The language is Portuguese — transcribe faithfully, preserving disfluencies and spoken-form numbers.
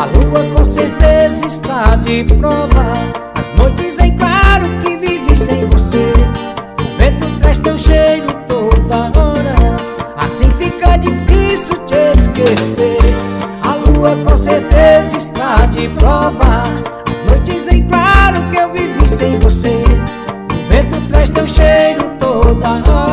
A lua com certeza está de prova, as noites em claro que vivi sem você. O vento traz teu cheiro toda hora, assim fica difícil te esquecer. A lua com certeza está de prova, as noites em claro que eu vivi sem você. O vento traz teu cheiro toda hora,